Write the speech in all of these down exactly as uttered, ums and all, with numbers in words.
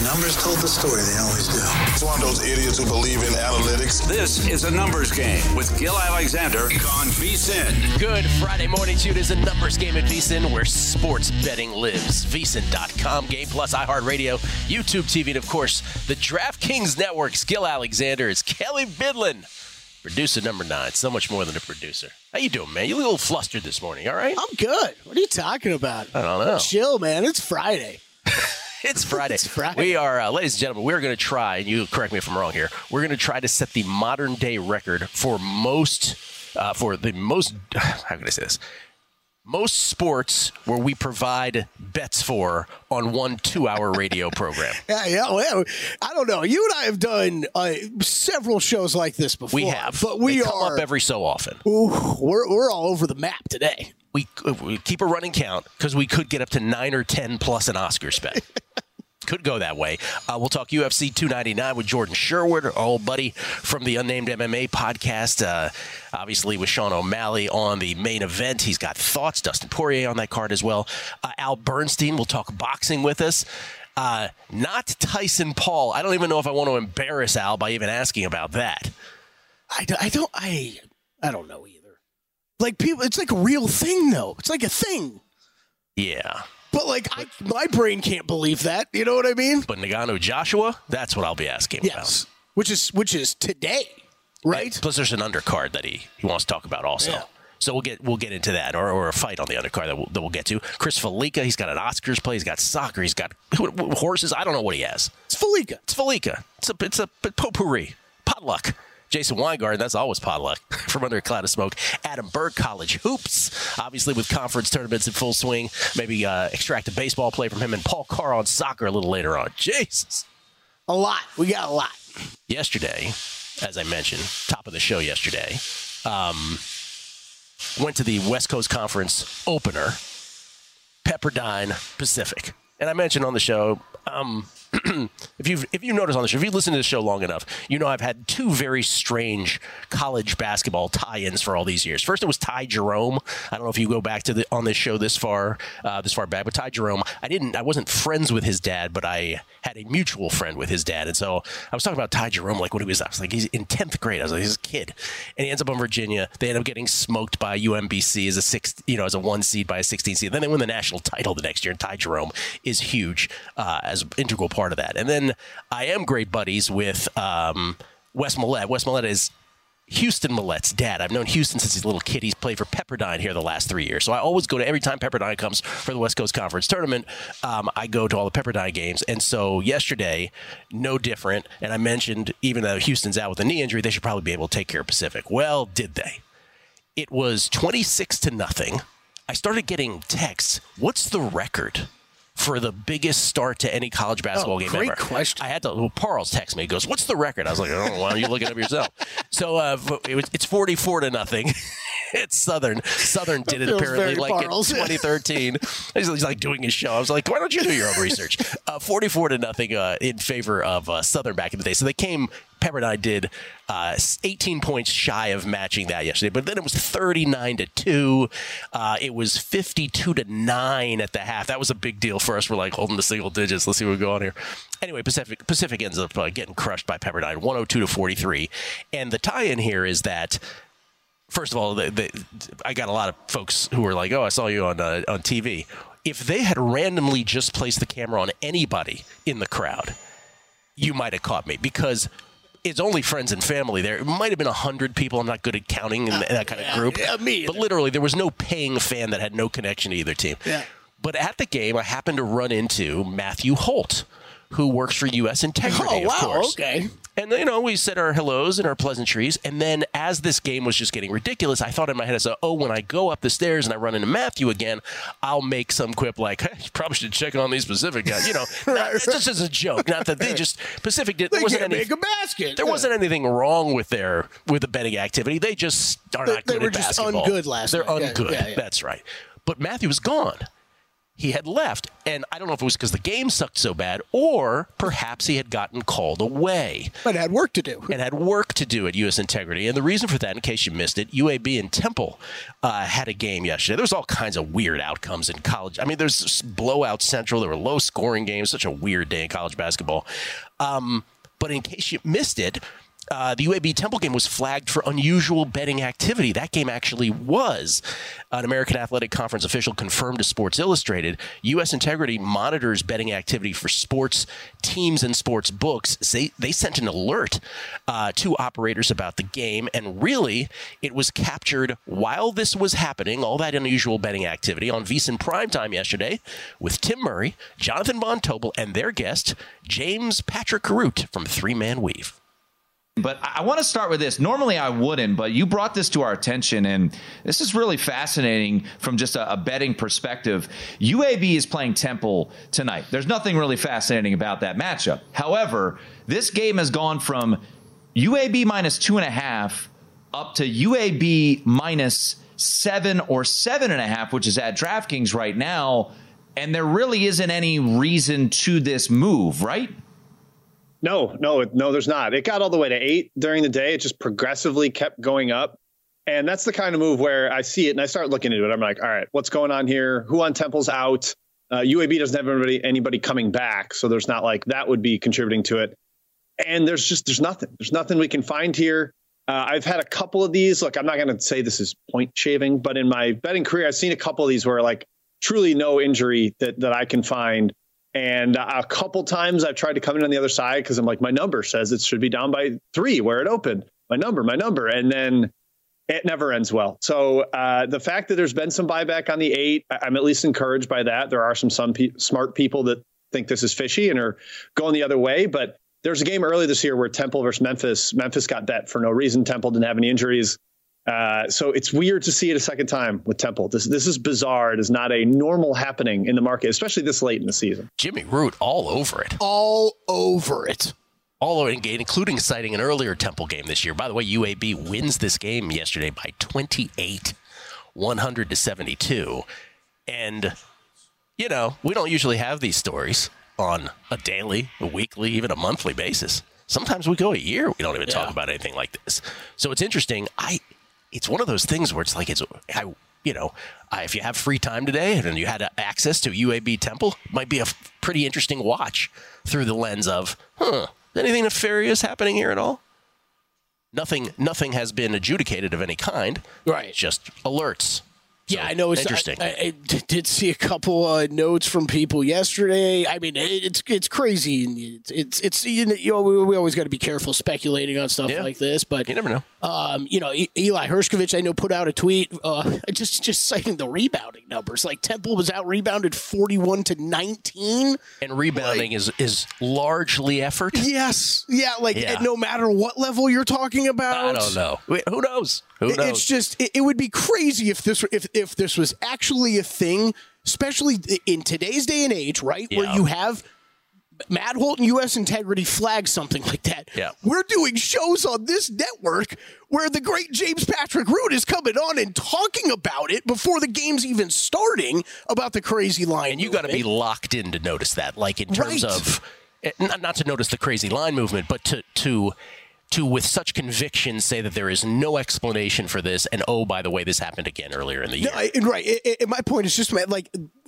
The numbers told the story. They always do. It's one of those idiots who believe in analytics. This is a numbers game with Gil Alexander on VSiN. Good Friday morning to you. It is a numbers game at VSiN where sports betting lives. V S I N dot com, Game Plus, iHeartRadio, YouTube T V, and of course, the DraftKings Network's Gil Alexander is Kelly Bidlin. Producer number nine. So much more than a producer. How you doing, man? You look a little flustered this morning, all right? I'm good. What are you talking about? I don't know. Chill, man. It's Friday. It's Friday. It's Friday. We are, uh, ladies and gentlemen, we're going to try, and you correct me if I'm wrong here, we're going to try to set the modern day record for most, uh, for the most, how can I say this? Most sports where we provide bets for on one two-hour radio program. Yeah, yeah. Well, I don't know. You and I have done uh, several shows like this before. We have. But we they come are, up every so often. Ooh, we're, we're all over the map today. We, we keep a running count because we could get up to nine or ten plus an Oscars bet. Could go that way. Uh, we'll talk U F C two ninety-nine with Jordan Sherwood, our old buddy from the Unnamed M M A podcast. Uh, obviously, with Sean O'Malley on the main event. He's got thoughts. Dustin Poirier on that card as well. Uh, Al Bernstein will talk boxing with us. Uh, not Tyson Paul. I don't even know if I want to embarrass Al by even asking about that. I, I don't. I I don't know either. Like people, it's like a real thing, though. It's like a thing. Yeah. But, like, I, my brain can't believe that. You know what I mean? But Nagano Joshua, that's what I'll be asking yes. about. Which is which is today, right? Plus, there's an undercard that he, he wants to talk about also. Yeah. So we'll get we'll get into that, or, or a fight on the undercard that we'll, that we'll get to. Chris Felica, he's got an Oscars play. He's got soccer. He's got horses. I don't know what he has. It's Felica. It's Felica. It's a, it's a potpourri. Potluck. Jason Weingarten, that's always potluck from under a cloud of smoke. Adam Berg, college hoops, obviously with conference tournaments in full swing. Maybe uh, extract a baseball play from him. And Paul Carr on soccer a little later on. Jesus. A lot. We got a lot. Yesterday, as I mentioned, top of the show yesterday, um, went to the West Coast Conference opener, Pepperdine Pacific. And I mentioned on the show, um, if you've if you notice on the show, if you listen to the show long enough, you know I've had two very strange college basketball tie-ins for all these years. First, it was Ty Jerome. I don't know if you go back to the on this show this far uh, this far back, but Ty Jerome, I didn't I wasn't friends with his dad, but I had a mutual friend with his dad, and so I was talking about Ty Jerome like when he was I was like he's in tenth grade. I was like he's a kid, and he ends up on Virginia. They end up getting smoked by U M B C as a six you know as a one seed by a sixteen seed. Then they win the national title the next year, and Ty Jerome is huge uh, as an integral part of that. And then I am great buddies with um, Wes Millett. Wes Millett is Houston Millett's dad. I've known Houston since he's a little kid. He's played for Pepperdine here the last three years. So I always go to, every time Pepperdine comes for the West Coast Conference Tournament, um, I go to all the Pepperdine games. And so yesterday, no different. And I mentioned, even though Houston's out with a knee injury, they should probably be able to take care of Pacific. Well, did they? It was twenty-six to nothing. I started getting texts. What's the record for the biggest start to any college basketball oh, game great ever? Question. I had to, well, Parles text me. He goes, what's the record? I was like, oh, why don't you look it up yourself? So uh, it was, it's forty-four to nothing. It's Southern. Southern did it apparently like Parles. In twenty thirteen. he's, he's like doing his show. I was like, why don't you do your own research? Uh, forty-four to nothing uh, in favor of uh, Southern back in the day. So they came, Pepperdine did uh, eighteen points shy of matching that yesterday, but then it was thirty-nine to two. Uh, it was fifty-two to nine at the half. That was a big deal for us. We're like holding the single digits. Let's see what we go on here. Anyway, Pacific Pacific ends up uh, getting crushed by Pepperdine, one oh two to forty-three. And the tie-in here is that, first of all, the, the, I got a lot of folks who were like, oh, I saw you on uh, on T V. If they had randomly just placed the camera on anybody in the crowd, you might have caught me, because it's only friends and family there. It might have been one hundred people. I'm not good at counting in, in that kind of group. Yeah, me but literally, there was no paying fan that had no connection to either team. Yeah. But at the game, I happened to run into Matthew Holt, who works for U S Integrity, oh, wow, of course. Okay. And, you know, we said our hellos and our pleasantries. And then as this game was just getting ridiculous, I thought in my head, I said, oh, when I go up the stairs and I run into Matthew again, I'll make some quip like, hey, you probably should check on these Pacific guys. You know, right, not, right. just as a joke. Not that they just, Pacific did, They there wasn't can't any, make a basket. There wasn't anything wrong with their, with the betting activity. They just are They- not they good were at just basketball. ungood last They're night. Yeah, ungood. yeah, yeah. That's right. But Matthew was gone. he had left. And I don't know if it was because the game sucked so bad or perhaps he had gotten called away. But had work to do. And had work to do at U S Integrity. And the reason for that, in case you missed it, U A B and Temple uh, had a game yesterday. There was all kinds of weird outcomes in college. I mean, there's blowout central. There were low-scoring games. Such a weird day in college basketball. Um, but in case you missed it, Uh, the U A B Temple game was flagged for unusual betting activity. That game actually was. An American Athletic Conference official confirmed to Sports Illustrated. U S Integrity monitors betting activity for sports teams and sports books. They, they sent an alert uh, to operators about the game, and really, it was captured while this was happening, all that unusual betting activity, on VSiN Primetime yesterday with Tim Murray, Jonathan Von Tobel, and their guest, James Patrick Root from Three Man Weave. But I want to start with this. Normally I wouldn't, but you brought this to our attention, and this is really fascinating from just a, a betting perspective. U A B is playing Temple tonight. There's nothing really fascinating about that matchup. However, this game has gone from U A B minus two and a half up to U A B minus seven or seven and a half, which is at DraftKings right now, and there really isn't any reason to this move, right? No, no, no, there's not. It got all the way to eight during the day. It just progressively kept going up. And that's the kind of move where I see it and I start looking into it. I'm like, all right, what's going on here? Who on Temple's out? Uh, U A B doesn't have anybody, anybody coming back. So there's not like that would be contributing to it. And there's just there's nothing. There's nothing we can find here. Uh, I've had a couple of these. Look, I'm not going to say this is point shaving, but in my betting career, I've seen a couple of these where like truly no injury that, that I can find. And a couple times I've tried to come in on the other side because I'm like, my number says it should be down by three where it opened. My number, my number. And then it never ends well. So uh, the fact that there's been some buyback on the eight, I'm at least encouraged by that. There are some, some pe- smart people that think this is fishy and are going the other way. But there's a game early this year where Temple versus Memphis. Memphis got bet for no reason. Temple didn't have any injuries. Uh, so it's weird to see it a second time with Temple. This this is bizarre. It is not a normal happening in the market, especially this late in the season. Jimmy Root all over it. All over it. All over it, including citing an earlier Temple game this year. By the way, U A B wins this game yesterday by twenty-eight, one hundred to seventy-two. And, you know, we don't usually have these stories on a daily, a weekly, even a monthly basis. Sometimes we go a year, we don't even yeah. talk about anything like this. So it's interesting. I... It's one of those things where it's like, it's, I, you know, I, if you have free time today and you had access to U A B Temple, it might be a f- pretty interesting watch through the lens of, huh, anything nefarious happening here at all? Nothing, nothing has been adjudicated of any kind. Right. Just alerts. So, yeah, I know. It's interesting. I, I did see a couple uh, notes from people yesterday. I mean, it's it's crazy. It's it's, it's you know we, we always got to be careful speculating on stuff yeah. like this. But you never know. Um, you know, Eli Hershkovich, I know, put out a tweet uh, just just citing the rebounding numbers. Like Temple was out rebounded forty-one to nineteen, and rebounding like, is is largely effort. Yes, yeah. Like yeah. no matter what level you're talking about, I don't know. Wait, who knows? Who knows? It's just it, it would be crazy if this if if this was actually a thing, especially in today's day and age, right? Yeah. Where you have Matt Holt and U S Integrity flag something like that. Yeah. We're doing shows on this network where the great James Patrick Root is coming on and talking about it before the game's even starting about the crazy line. And you got to be locked in to notice that, like in terms right. of not, not to notice the crazy line movement, but to to. to, with such conviction, say that there is no explanation for this, and oh, by the way, this happened again earlier in the year. No, I, right. It, it, my point is just, like,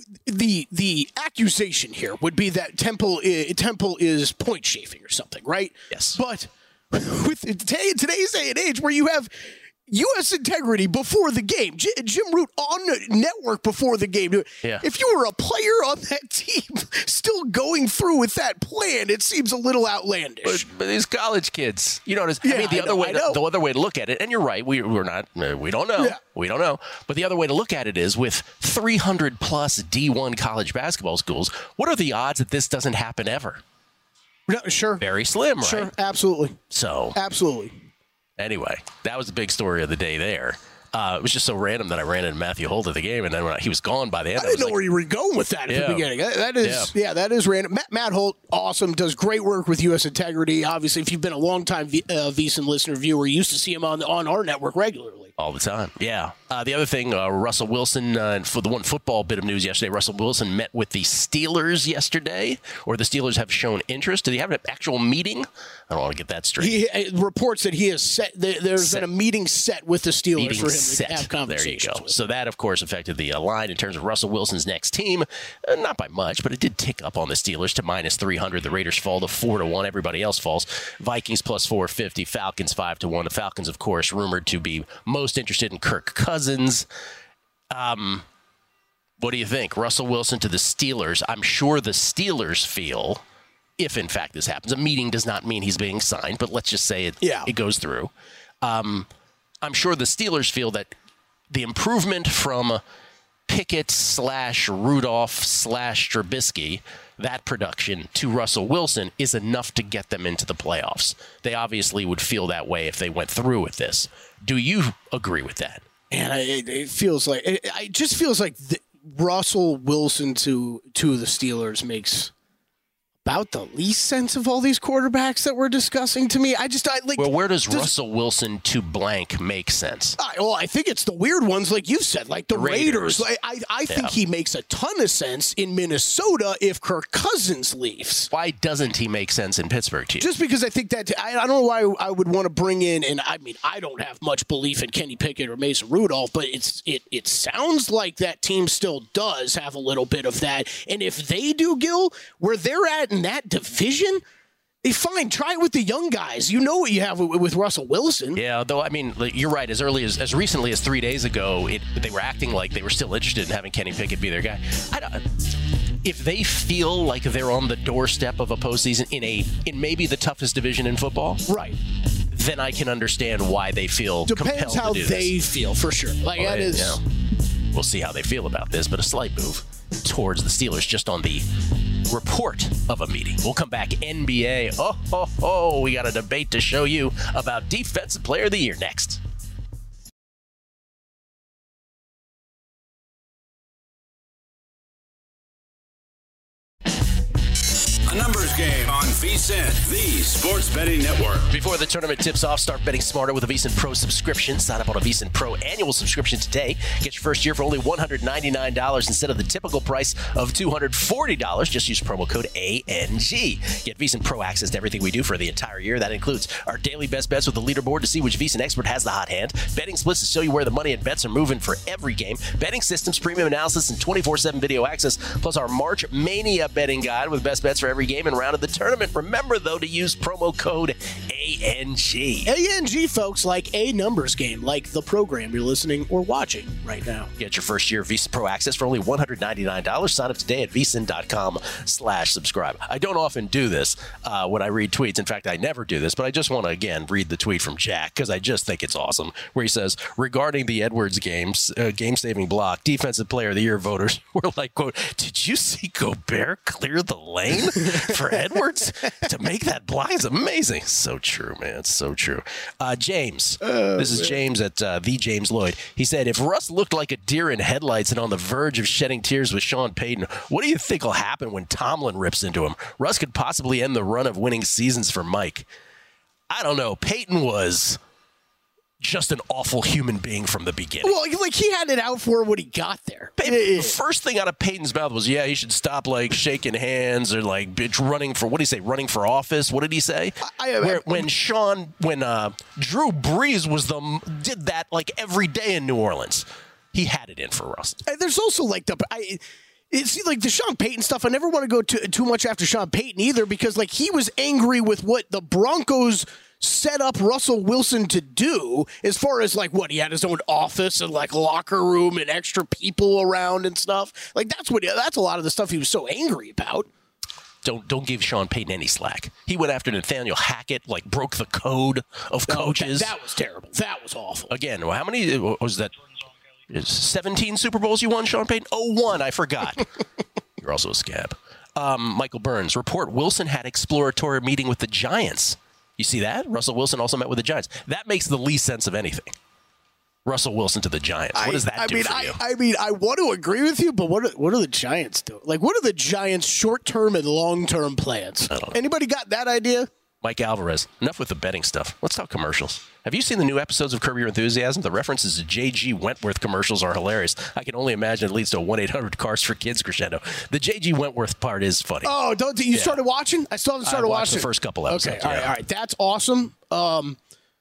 the the accusation here would be that Temple uh, Temple is point chafing or something, right? Yes. But with today, today's day and age, where you have U S Integrity before the game, J- Jim Root on the network before the game. Yeah. If you were a player on that team still going through with that plan, it seems a little outlandish. But, but these college kids, you know, yeah, I mean, the I other know, way, to, the other way to look at it, and you're right, we, we're not, we don't know, yeah. we don't know. But the other way to look at it is with three hundred plus D one college basketball schools, what are the odds that this doesn't happen ever? No, sure. Very slim, right? Sure, absolutely. So, absolutely. Anyway, that was the big story of the day there. Uh, it was just so random that I ran into Matthew Holt at the game, and then when I, he was gone by the end. I didn't I know like, where you were going with that at yeah. the beginning. That, that is, yeah. yeah, that is random. Matt, Matt Holt, awesome, does great work with U S Integrity. Obviously, if you've been a long time v, uh, VSiN listener, viewer, you used to see him on on our network regularly. All the time, yeah. Uh, the other thing, uh, Russell Wilson, uh, for the one football bit of news yesterday, Russell Wilson met with the Steelers yesterday, or the Steelers have shown interest. Did he have an actual meeting? I don't want to get that straight. He uh, reports that he has set, there's set. been a meeting set with the Steelers meeting for him set. to have conversations There you go. with. So that, of course, affected the uh, line in terms of Russell Wilson's next team. Uh, not by much, but it did tick up on the Steelers to minus three hundred. The Raiders fall to four to one. Everybody else falls. Vikings plus four fifty. Falcons five to one. The Falcons, of course, rumored to be most interested in Kirk Cousins. Um, what do you think? Russell Wilson to the Steelers. I'm sure the Steelers feel, if in fact this happens, a meeting does not mean he's being signed, but let's just say it, yeah. it goes through. Um, I'm sure the Steelers feel that the improvement from Pickett slash Rudolph slash Trubisky, that production, to Russell Wilson is enough to get them into the playoffs. They obviously would feel that way if they went through with this. Do you agree with that? And it, it feels like it, it just feels like the, Russell Wilson to to the Steelers makes about the least sense of all these quarterbacks that we're discussing to me. I just I like. Well, where does, does Russell Wilson to blank make sense? I, well, I think it's the weird ones, like you've said, like the, the Raiders. Raiders. I I, I think yeah. he makes a ton of sense in Minnesota if Kirk Cousins leaves. Why doesn't he make sense in Pittsburgh to you? Just because I think that I, I don't know why I would want to bring in, and I mean I don't have much belief in Kenny Pickett or Mason Rudolph, but it's it it sounds like that team still does have a little bit of that, and if they do, Gil, where they're at in that division. Hey, fine, try it with the young guys. You know what you have with, with Russell Wilson. Yeah, though, I mean, you're right. As early as, as recently as three days ago, it, they were acting like they were still interested in having Kenny Pickett be their guy. I don't, if they feel like they're on the doorstep of a postseason in a in maybe the toughest division in football, right, then I can understand why they feel Depends compelled how to do they this. feel, for sure. Like well, that it, is. You know, we'll see how they feel about this, but a slight move towards the Steelers just on the report of a meeting. We'll come back. N B A. Oh, ho, ho. We got a debate to show you about Defensive Player of the Year next. A numbers game on VSiN, the sports betting network. Before the tournament tips off, start betting smarter with a VSiN Pro subscription. Sign up on a VSiN Pro annual subscription today. Get your first year for only one hundred ninety-nine dollars instead of the typical price of two hundred forty dollars. Just use promo code A N G. Get VSiN Pro access to everything we do for the entire year. That includes our daily best bets with the leaderboard to see which VSiN expert has the hot hand, betting splits to show you where the money and bets are moving for every game, betting systems, premium analysis, and twenty-four seven video access, plus our March Mania betting guide with best bets for every game and round of the tournament. Remember, though, to use promo code A N G. A N G, folks, like a numbers game, like the program you're listening or watching right now. Get your first year of VSiN Pro access for only one hundred ninety-nine dollars. Sign up today at VSiN.com slash subscribe. I don't often do this uh, when I read tweets. In fact, I never do this, but I just want to, again, read the tweet from Jack because I just think it's awesome, where he says, regarding the Edwards games, uh, game-saving block, Defensive Player of the Year voters were like, quote, did you see Gobert clear the lane for Edwards to make that block? Is amazing. So true, man. It's so true. Uh, James, oh, this is man. James at uh, the James Lloyd. He said, if Russ looked like a deer in headlights and on the verge of shedding tears with Sean Payton, what do you think will happen when Tomlin rips into him? Russ could possibly end the run of winning seasons for Mike. I don't know. Payton was just an awful human being from the beginning. Well, like he had it out for when he got there. The first thing out of Peyton's mouth was, yeah, he should stop like shaking hands or like bitch running for, what did he say, running for office? What did he say? I, I, Where, I, when Sean, when uh, Drew Brees was the, did that like every day in New Orleans. He had it in for Russ. There's also like the, I, it's like the Sean Payton stuff. I never want to go too, too much after Sean Payton either, because like he was angry with what the Broncos set up Russell Wilson to do, as far as like what he had his own office and like locker room and extra people around and stuff. Like that's what that's a lot of the stuff he was so angry about. Don't don't give Sean Payton any slack. He went after Nathaniel Hackett, like broke the code of coaches. Oh, that, that was terrible. That was awful. Again, how many was that? seventeen Super Bowls you won, Sean Payton? Oh, one. I forgot. You're also a scab. Um, Michael Burns, report Wilson had exploratory meeting with the Giants. You see that? Russell Wilson also met with the Giants. That makes the least sense of anything. Russell Wilson to the Giants. What does that I, I do mean, for I, you? I mean, I want to agree with you, but what are, what are the Giants doing? Like, what are the Giants' short-term and long-term plans? I don't know. Anybody got that idea? Mike Alvarez, enough with the betting stuff. Let's talk commercials. Have you seen the new episodes of Curb Your Enthusiasm? The references to J G Wentworth commercials are hilarious. I can only imagine it leads to a one eight hundred Cars for Kids crescendo. The J G Wentworth part is funny. Oh, don't you Yeah. started watching? I still haven't started I watched watching the first couple episodes. Okay, all right, yeah. all right. That's awesome. Um,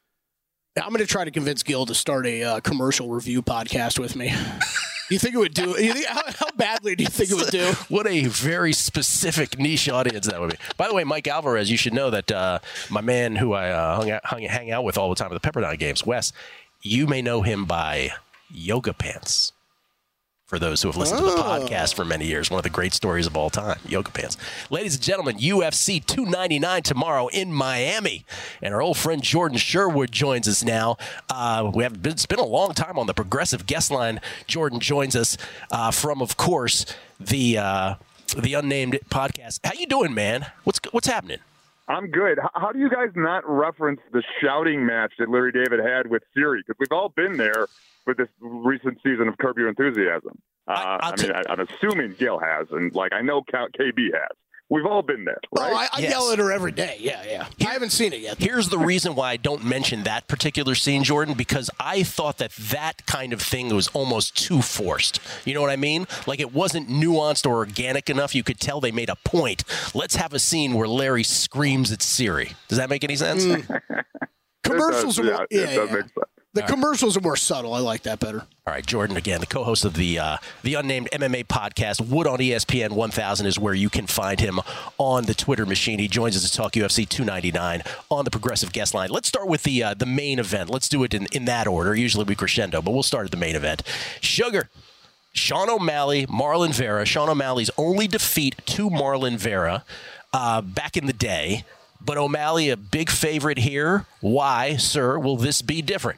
I'm going to try to convince Gil to start a uh, commercial review podcast with me. You think it would do? You think, how, how badly do you think it would do? What a very specific niche audience that would be. By the way, Mike Alvarez, you should know that uh, my man who I uh, hung out, hung, hang out with all the time at the Pepperdine games, Wes, you may know him by Yoga Pants. For those who have listened oh. to the podcast for many years, one of the great stories of all time, Yoga Pants. Ladies and gentlemen, U F C two ninety-nine tomorrow in Miami. And our old friend Jordan Sherwood joins us now. Uh, we have been, it's been a long time on the Progressive guest line. Jordan joins us uh, from, of course, the uh, the Unnamed podcast. How you doing, man? What's what's happening? I'm good. How do you guys not reference the shouting match that Larry David had with Siri? Because we've all been there with this recent season of Curb Your Enthusiasm. Uh, I, I mean, I, I'm assuming Gil has, and like I know K B has. We've all been there, right? Oh, I, I Yes. yell at her every day. Yeah, yeah. I haven't seen it yet. Here's the reason why I don't mention that particular scene, Jordan, because I thought that that kind of thing was almost too forced. You know what I mean? Like it wasn't nuanced or organic enough. You could tell they made a point. Let's have a scene where Larry screams at Siri. Does that make any sense? Mm. Commercials It does, are more, yeah, yeah, it does yeah. make sense. The commercials are more subtle. I like that better. All right, Jordan, again, the co-host of the uh, the Unnamed M M A podcast, Wood on E S P N one thousand is where you can find him on the Twitter machine. He joins us to talk U F C two ninety-nine on the Progressive guest line. Let's start with the uh, the main event. Let's do it in, in that order. Usually we crescendo, but we'll start at the main event. Sugar, Sean O'Malley, Marlon Vera. Sean O'Malley's only defeat to Marlon Vera uh, back in the day, but O'Malley a big favorite here. Why, sir, will this be different?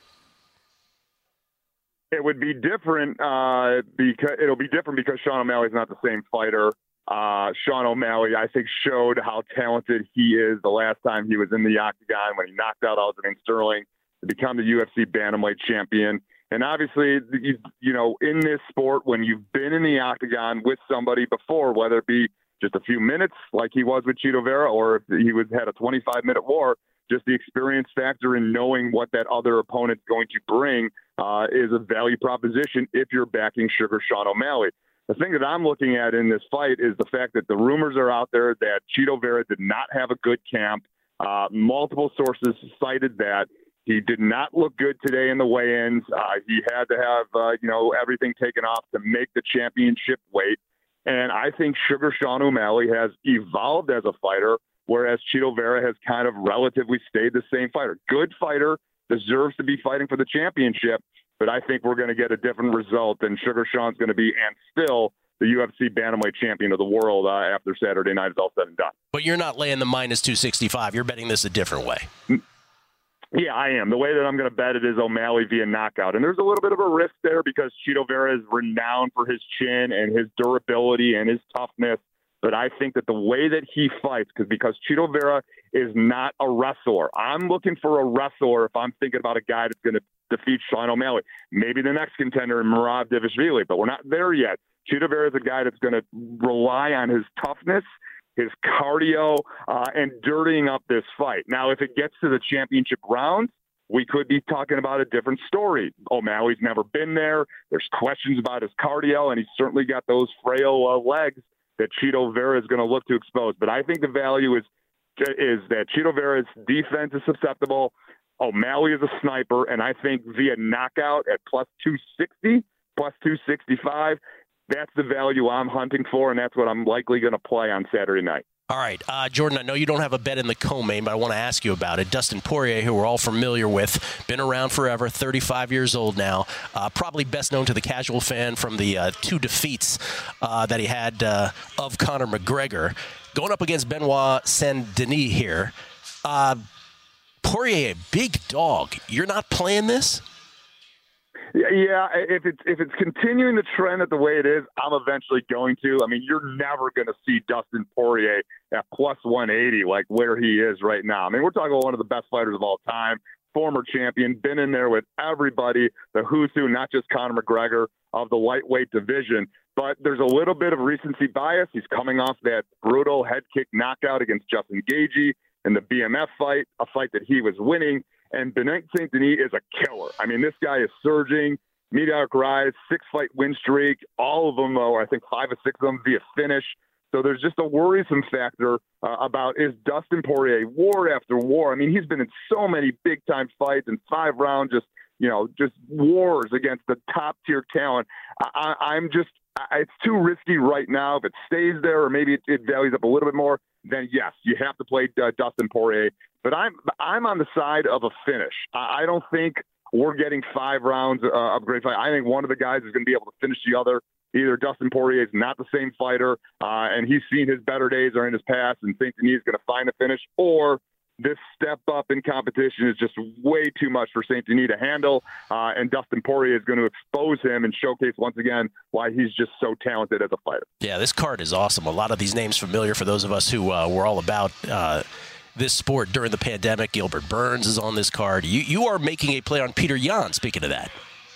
It would be different uh, because it'll be different because Sean O'Malley's not the same fighter. Uh, Sean O'Malley, I think, showed how talented he is the last time he was in the octagon when he knocked out Aljamain Sterling to become the U F C bantamweight champion. And obviously, you, you know, in this sport, when you've been in the octagon with somebody before, whether it be just a few minutes like he was with Chito Vera, or if he was had a twenty-five minute war, just the experience factor in knowing what that other opponent's going to bring uh, is a value proposition if you're backing Sugar Sean O'Malley. The thing that I'm looking at in this fight is the fact that the rumors are out there that Chito Vera did not have a good camp. Uh, multiple sources cited that. He did not look good today in the weigh-ins. Uh, he had to have, uh, you know, everything taken off to make the championship weight. And I think Sugar Sean O'Malley has evolved as a fighter, whereas Chito Vera has kind of relatively stayed the same fighter. Good fighter, deserves to be fighting for the championship, but I think we're going to get a different result than Sugar Sean's going to be, and still the U F C bantamweight champion of the world uh, after Saturday night is all said and done. But you're not laying the minus two sixty-five. You're betting this a different way. Yeah, I am. The way that I'm going to bet it is O'Malley via knockout. And there's a little bit of a risk there because Chito Vera is renowned for his chin and his durability and his toughness. But I think that the way that he fights, because because Chito Vera is not a wrestler. I'm looking for a wrestler if I'm thinking about a guy that's going to defeat Sean O'Malley. Maybe the next contender, Merab Dvalishvili, but we're not there yet. Chito Vera is a guy that's going to rely on his toughness, his cardio, uh, and dirtying up this fight. Now, if it gets to the championship round, we could be talking about a different story. O'Malley's never been there. There's questions about his cardio, and he's certainly got those frail uh, legs that Chito Vera is going to look to expose. But I think the value is is that Chito Vera's defense is susceptible. O'Malley is a sniper, and I think via knockout at plus two sixty, plus two sixty-five, that's the value I'm hunting for, and that's what I'm likely going to play on Saturday night. All right, uh, Jordan, I know you don't have a bet in the co-main, but I want to ask you about it. Dustin Poirier, who we're all familiar with, been around forever, thirty-five years old now, uh, probably best known to the casual fan from the uh, two defeats uh, that he had uh, of Conor McGregor. Going up against Benoit Saint-Denis here. Uh, Poirier, a big dog. You're not playing this? Yeah, if it's if it's continuing the trend at the way it is, I'm eventually going to. I mean, you're never going to see Dustin Poirier at plus one eighty like where he is right now. I mean, we're talking about one of the best fighters of all time, former champion, been in there with everybody, the who's who, not just Conor McGregor, of the lightweight division. But there's a little bit of recency bias. He's coming off that brutal head kick knockout against Justin Gaethje. in the B M F fight, a fight that he was winning. And Benoit Saint Denis is a killer. I mean, this guy is surging, meteoric rise, six-fight win streak. All of them, though, I think five or six of them via finish. So there's just a worrisome factor uh, about, is Dustin Poirier war after war? I mean, he's been in so many big-time fights and five rounds, just, you know, just wars against the top-tier talent. I, I'm just, I, it's too risky right now. If it stays there or maybe it, it values up a little bit more, then yes, you have to play uh, Dustin Poirier. But I'm I'm on the side of a finish. I, I don't think we're getting five rounds uh, of great fight. I think one of the guys is going to be able to finish the other. Either Dustin Poirier is not the same fighter, uh, and he's seen his better days are in his past, and Saint Denis is going to find a finish, or this step up in competition is just way too much for Saint Denis to handle, uh, and Dustin Poirier is going to expose him and showcase once again why he's just so talented as a fighter. Yeah, this card is awesome. A lot of these names familiar for those of us who uh, were all about uh, this sport during the pandemic. Gilbert Burns is on this card. You you are making a play on Peter Yan, speaking of that.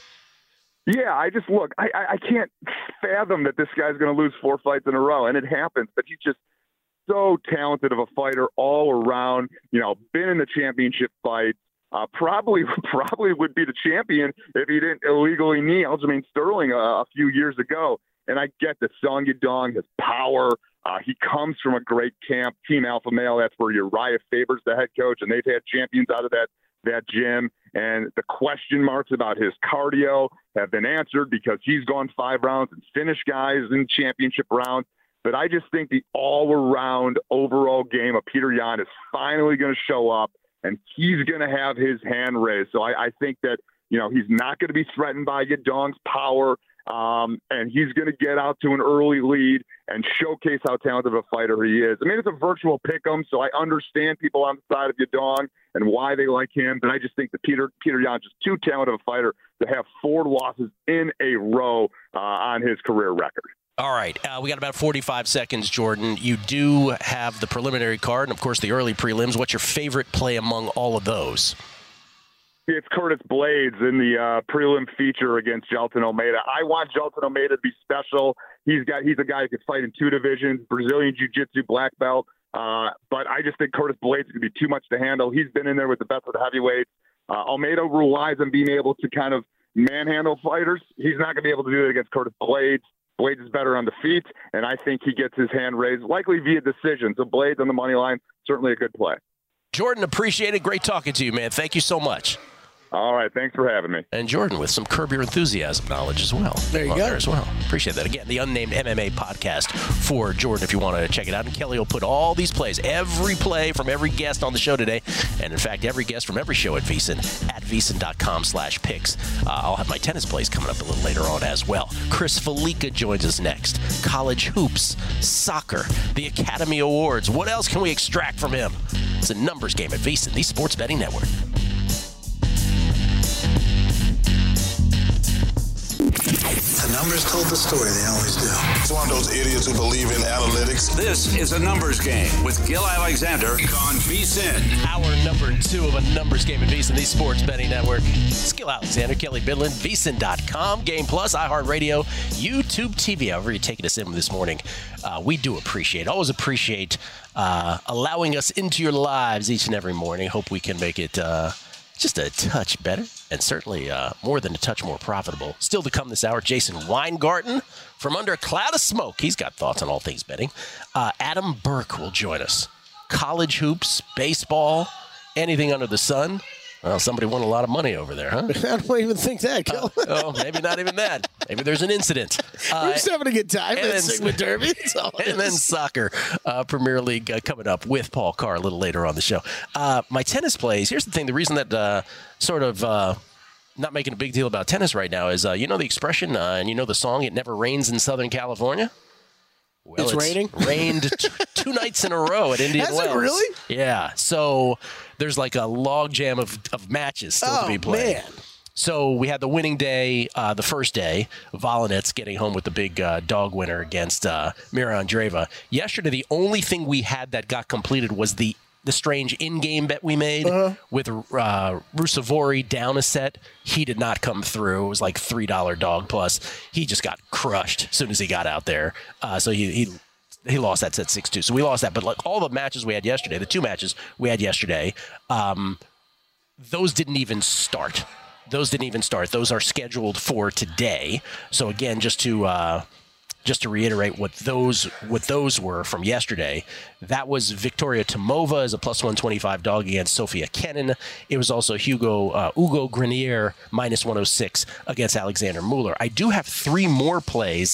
Yeah, I just look, I, I can't fathom that this guy's going to lose four fights in a row, and it happens, but he's just so talented of a fighter all around, you know, been in the championship fights, uh, probably probably would be the champion if he didn't illegally knee Aljamain Sterling a, a few years ago. And I get that Song Yadong has power. Uh, he comes from a great camp, Team Alpha Male. That's where Uriah Faber's the head coach, and they've had champions out of that that gym. And the question marks about his cardio have been answered because he's gone five rounds and finished guys in championship rounds. But I just think the all-around overall game of Peter Yan is finally going to show up, and he's going to have his hand raised. So I, I think that, you know, he's not going to be threatened by Yadong's power, um, and he's going to get out to an early lead and showcase how talented of a fighter he is. I mean, it's a virtual pick'em, so I understand people on the side of Yadong and why they like him, but I just think that Peter Peter Yan is just too talented of a fighter to have four losses in a row uh, on his career record. All right, uh, we got about forty-five seconds, Jordan. You do have the preliminary card and, of course, the early prelims. What's your favorite play among all of those? It's Curtis Blaydes in the uh, prelim feature against Jailton Almeida. I want Jailton Almeida to be special. He's got he's a guy who could fight in two divisions, Brazilian Jiu-Jitsu black belt. Uh, but I just think Curtis Blaydes is going to be too much to handle. He's been in there with the best of the heavyweights. Uh, Almeida relies on being able to kind of manhandle fighters. He's not going to be able to do it against Curtis Blaydes. Blaydes is better on the feet, and I think he gets his hand raised, likely via decision. So Blaydes on the money line, certainly a good play. Jordan, appreciate it. Great talking to you, man. Thank you so much. All right, thanks for having me. And Jordan with some Curb Your Enthusiasm knowledge as well. There you go. There as well. Appreciate that. Again, the Unnamed M M A podcast for Jordan if you want to check it out. And Kelly will put all these plays, every play from every guest on the show today, and in fact, every guest from every show at VSiN at VSiN.com slash picks. Uh, I'll have my tennis plays coming up a little later on as well. Chris Felica joins us next. College hoops, soccer, the Academy Awards. What else can we extract from him? It's a numbers game at VSiN, the Sports Betting Network. The numbers told the story, they always do. It's one of those idiots who believe in analytics. This is a numbers game with Gil Alexander on VSiN. Hour number two of a numbers game at VSiN, the Sports Betting Network. It's Gil Alexander, Kelly Bidlin, V S I N dot com, Game Plus, iHeartRadio, YouTube T V. However you're taking us in this morning, uh, we do appreciate, always appreciate uh, allowing us into your lives each and every morning. Hope we can make it uh, just a touch better, and certainly uh, more than a touch more profitable. Still to come this hour, Jason Weingarten from under a cloud of smoke. He's got thoughts on all things betting. Uh, Adam Burke will join us. College hoops, baseball, anything under the sun. Well, somebody won a lot of money over there, huh? I don't even think that, Gil. Uh, oh, maybe not even that. Maybe there's an incident. Uh, We're just having a good time. and then, Sigma Derby. That's all it and then is. soccer, uh, Premier League uh, coming up with Paul Carr a little later on the show. Uh, my tennis plays, here's the thing. The reason that uh, sort of uh, not making a big deal about tennis right now is, uh, you know the expression uh, and you know the song, It Never Rains in Southern California? Well, it's, it's raining? rained t- two nights in a row at Indian Has Wells. it really? Yeah. So there's like a log jam of, of matches still oh, to be played. man. So we had the winning day, uh, the first day, Volinets getting home with the big uh, dog winner against uh, Mira Andreeva. Yesterday, the only thing we had that got completed was the the strange in-game bet we made uh-huh. with uh, Rusevori down a set. He did not come through. It was like three dollars dog plus. He just got crushed as soon as he got out there. Uh, so he, he lost. He lost that set six two. So we lost that. But like all the matches we had yesterday, the two matches we had yesterday, um, those didn't even start. Those didn't even start. Those are scheduled for today. So again, just to uh, just to reiterate what those what those were from yesterday, that was Victoria Tomova as a plus one twenty-five dog against Sofia Kenin. It was also Hugo uh, Hugo Grenier minus one oh six against Alexander Mueller. I do have three more plays.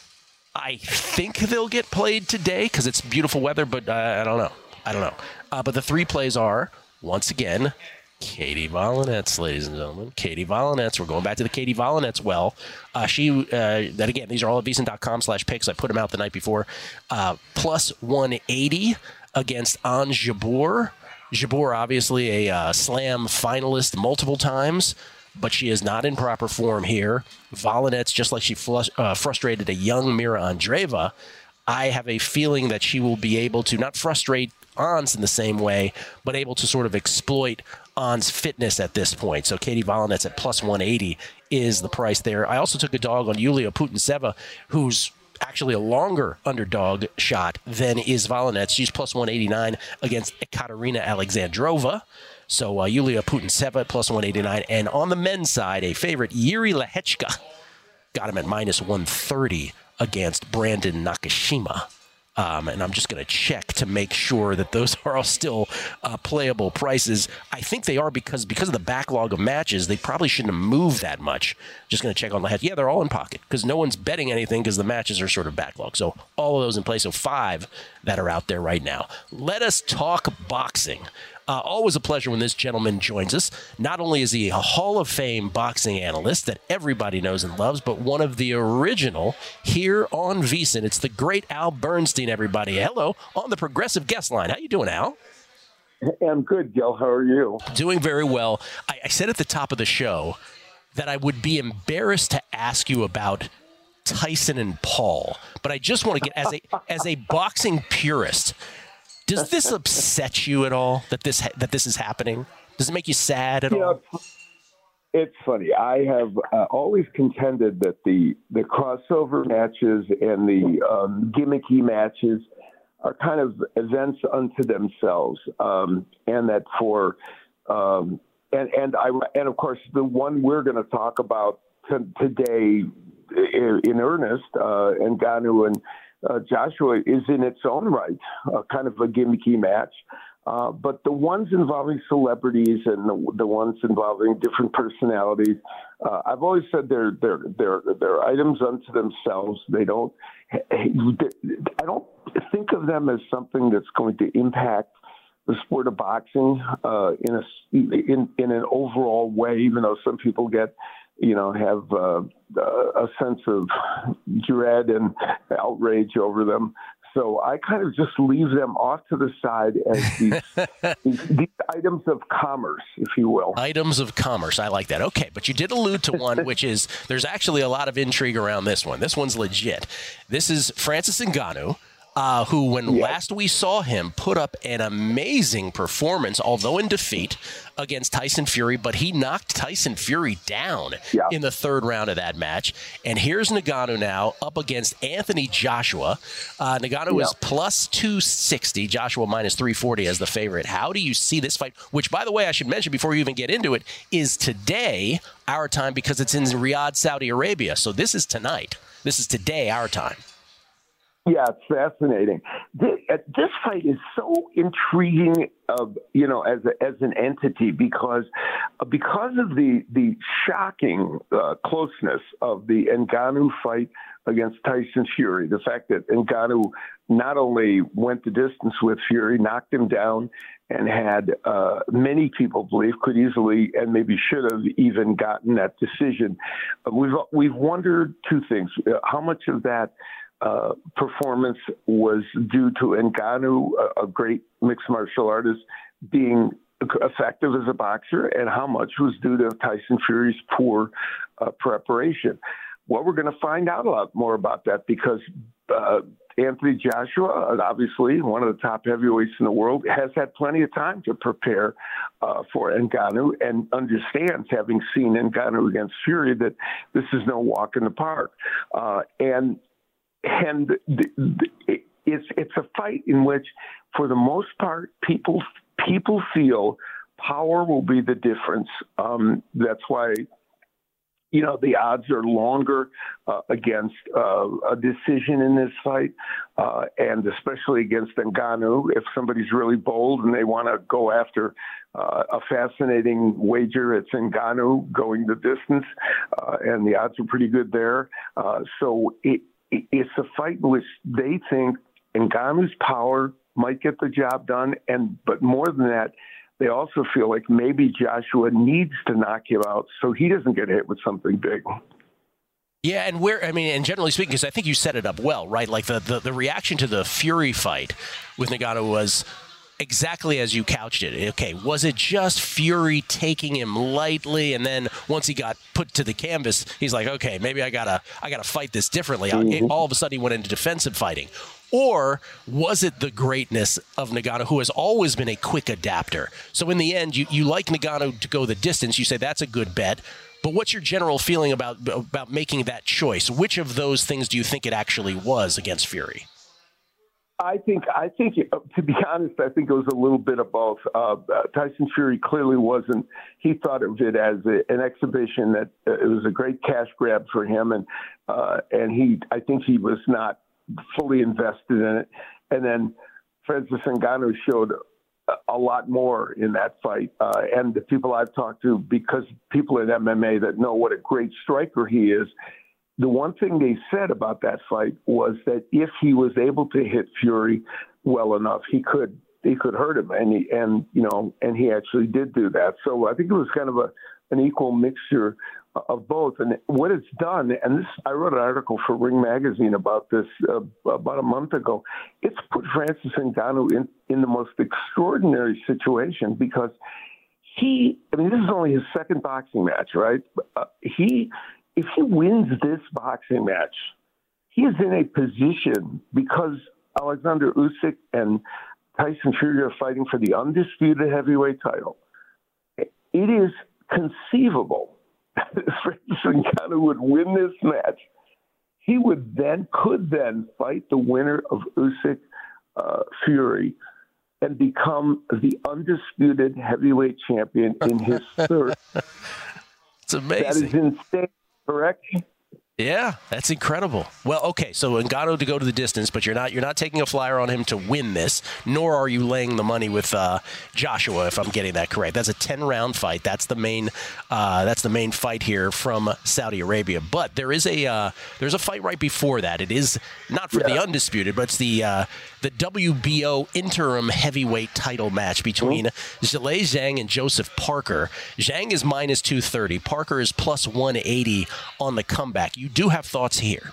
I think they'll get played today because it's beautiful weather, but uh, I don't know. I don't know. Uh, but the three plays are, once again, Katie Volinets, ladies and gentlemen. Katie Volinets. We're going back to the Katie Volinets well. Uh, she, uh, that again, these are all at VSiN.com slash picks. I put them out the night before. Uh, plus one eighty against Ons Jabeur. Jabeur, obviously a uh, slam finalist multiple times, but she is not in proper form here. Volinets, just like she flus- uh, frustrated a young Mira Andreeva, I have a feeling that she will be able to not frustrate Ons in the same way, but able to sort of exploit Ons' fitness at this point. So Katie Volinets at plus one eighty is the price there. I also took a dog on Yulia Putintseva, who's actually a longer underdog shot than is Volinets. She's plus one eighty-nine against Ekaterina Alexandrova. So uh, Yulia Putintseva at plus one eighty-nine. And on the men's side, a favorite, Yuri Lehechka, got him at minus one thirty against Brandon Nakashima. Um, and I'm just going to check to make sure that those are all still uh, playable prices. I think they are because because of the backlog of matches, they probably shouldn't have moved that much. Just going to check on the head. Yeah, they're all in pocket because no one's betting anything because the matches are sort of backlogged. So all of those in place. So five that are out there right now. Let us talk boxing. Uh, always a pleasure when this gentleman joins us. Not only is he a Hall of Fame boxing analyst that everybody knows and loves, but one of the original here on VSiN. It's the great Al Bernstein, everybody. Hello, on the Progressive Guest Line. How you doing, Al? I'm good, Gil. How are you? Doing very well. I, I said at the top of the show that I would be embarrassed to ask you about Tyson and Paul, but I just want to get, as a as a boxing purist, does this upset you at all that this that this is happening? Does it make you sad at you all? Know, it's funny. I have uh, always contended that the the crossover matches and the um, gimmicky matches are kind of events unto themselves, um, and that for um, and and I and of course the one we're going to talk about t- today in, in earnest, uh, Ngannou and Uh, Joshua is in its own right, uh, kind of a gimmicky match. Uh, but the ones involving celebrities and the, the ones involving different personalities, uh, I've always said they're they're they're they're items unto themselves. They don't. I don't think of them as something that's going to impact the sport of boxing uh, in a in in an overall way. Even though some people get, you know, have uh, a sense of dread and outrage over them. So I kind of just leave them off to the side as these, these, these items of commerce, if you will. Items of commerce. I like that. Okay, but you did allude to one, which is there's actually a lot of intrigue around this one. This one's legit. This is Francis Ngannou. Uh, who, when yep. last we saw him, put up an amazing performance, although in defeat, against Tyson Fury, but he knocked Tyson Fury down yep. in the third round of that match. And here's Ngannou now up against Anthony Joshua. Uh, Ngannou yep. is plus two sixty, Joshua minus three forty as the favorite. How do you see this fight, which, by the way, I should mention before you even get into it, is today, our time, because it's in Riyadh, Saudi Arabia. So this is tonight. This is today, our time. Yeah, it's fascinating. This, uh, this fight is so intriguing, uh, you know, as a, as an entity because uh, because of the the shocking uh, closeness of the Ngannou fight against Tyson Fury. The fact that Ngannou not only went the distance with Fury, knocked him down, and had uh, many people believe could easily and maybe should have even gotten that decision. Uh, we've we've wondered two things: uh, how much of that Uh, performance was due to Ngannou, a, a great mixed martial artist, being effective as a boxer, and how much was due to Tyson Fury's poor uh, preparation. Well, we're going to find out a lot more about that because uh, Anthony Joshua, obviously one of the top heavyweights in the world, has had plenty of time to prepare uh, for Ngannou and understands, having seen Ngannou against Fury, that this is no walk in the park. Uh, and And the, the, it's it's a fight in which, for the most part, people people feel power will be the difference. Um, that's why, you know, the odds are longer uh, against uh, a decision in this fight, uh, and especially against Ngannou. If somebody's really bold and they want to go after uh, a fascinating wager, it's Ngannou going the distance, uh, and the odds are pretty good there. Uh, so it, it, it's a fight in which they think Ngannou's power might get the job done, and but more than that, they also feel like maybe Joshua needs to knock him out so he doesn't get hit with something big. Yeah, and where I mean, and generally speaking, because I think you set it up well, right? Like the, the, the reaction to the Fury fight with Ngannou was exactly as you couched it. Okay, was it just Fury taking him lightly, and then once he got put to the canvas, he's like, okay, maybe I gotta I gotta fight this differently. Mm-hmm. All of a sudden, he went into defensive fighting. Or was it the greatness of Ngannou, who has always been a quick adapter? So in the end, you, you like Ngannou to go the distance. You say that's a good bet. But what's your general feeling about about making that choice? Which of those things do you think it actually was against Fury? I think, I think, to be honest, I think it was a little bit of both. Uh, Tyson Fury clearly wasn't. He thought of it as a, an exhibition that uh, it was a great cash grab for him, and uh, and he, I think, he was not fully invested in it. And then Francis Ngannou showed a lot more in that fight. Uh, and the people I've talked to, because people in M M A that know what a great striker he is, the one thing they said about that fight was that if he was able to hit Fury well enough, he could he could hurt him. And he, and you know, and he actually did do that. So I think it was kind of a an equal mixture of both. And what it's done, and this, I wrote an article for Ring Magazine about this uh, about a month ago. It's put Francis Ngannou in, in the most extraordinary situation because he, I mean, this is only his second boxing match, right? Uh, he, if he wins this boxing match, he is in a position, because Alexander Usyk and Tyson Fury are fighting for the undisputed heavyweight title. It is conceivable if Francis Ngannou would win this match. He would then, could then fight the winner of Usyk uh, Fury and become the undisputed heavyweight champion in his third. It's amazing. That is insane, correct? Yeah, that's incredible. Well, okay, so Ngannou to go to the distance, but you're not you're not taking a flyer on him to win this, nor are you laying the money with uh, Joshua, if I'm getting that correct. That's a ten-round fight. That's the main uh, that's the main fight here from Saudi Arabia. But there is a uh, there's a fight right before that. It is not for yeah. the undisputed, but it's the uh, the W B O interim heavyweight title match between mm-hmm. Zhilei Zhang and Joseph Parker. Zhang is minus two thirty. Parker is plus one eighty on the comeback. You do have thoughts here.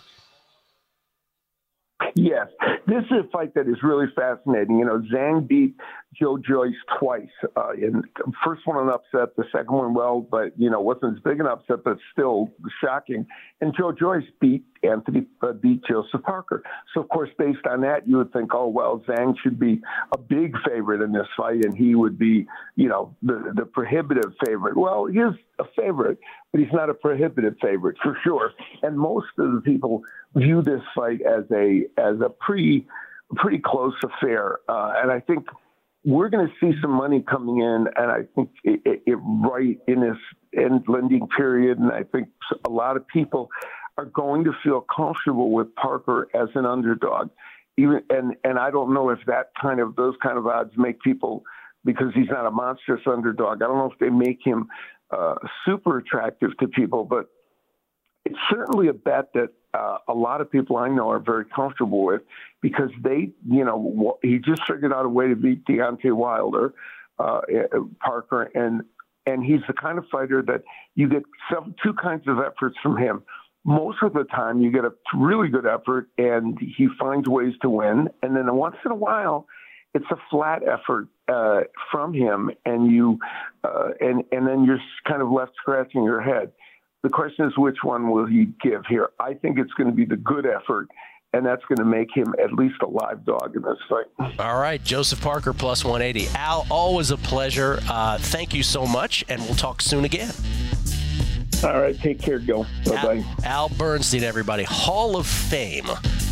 Yes. This is a fight that is really fascinating. You know, Zhang beat Joe Joyce twice. Uh, in first one an upset, the second one, well, but, you know, wasn't as big an upset, but still shocking. And Joe Joyce beat Anthony, uh, beat Joseph Parker. So, of course, based on that, you would think, oh, well, Zhang should be a big favorite in this fight, and he would be, you know, the, the prohibitive favorite. Well, he is a favorite, but he's not a prohibitive favorite for sure. And most of the people view this fight as a as a pretty pretty close affair, uh, and I think we're going to see some money coming in, and I think it, it, it right in this end lending period, and I think a lot of people are going to feel comfortable with Parker as an underdog. Even and and I don't know if that kind of those kind of odds make people, because he's not a monstrous underdog, I don't know if they make him uh, super attractive to people, but it's certainly a bet that uh, a lot of people I know are very comfortable with, because they, you know, he just figured out a way to beat Deontay Wilder, uh, Parker, and and he's the kind of fighter that you get some, two kinds of efforts from him. Most of the time, you get a really good effort, and he finds ways to win. And then once in a while, it's a flat effort uh, from him, and you, uh, and and then you're kind of left scratching your head. The question is, which one will he give here? I think it's going to be the good effort, and that's going to make him at least a live dog in this fight. All right, Joseph Parker plus one eighty. Al, always a pleasure. Uh, thank you so much, and we'll talk soon again. All right, take care, Joe. Bye-bye. Al, Al Bernstein, everybody. Hall of Fame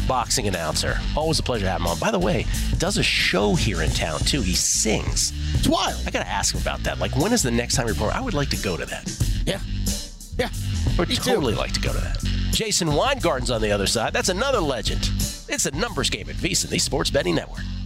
boxing announcer. Always a pleasure to have him on. By the way, does a show here in town, too. He sings. It's wild. I got to ask him about that. Like, when is the next time you're born? I would like to go to that. Yeah. Yeah. I would Me totally too. like to go to that. Jason Weingarten's on the other side. That's another legend. It's a numbers game at VSiN, the Sports Betting Network.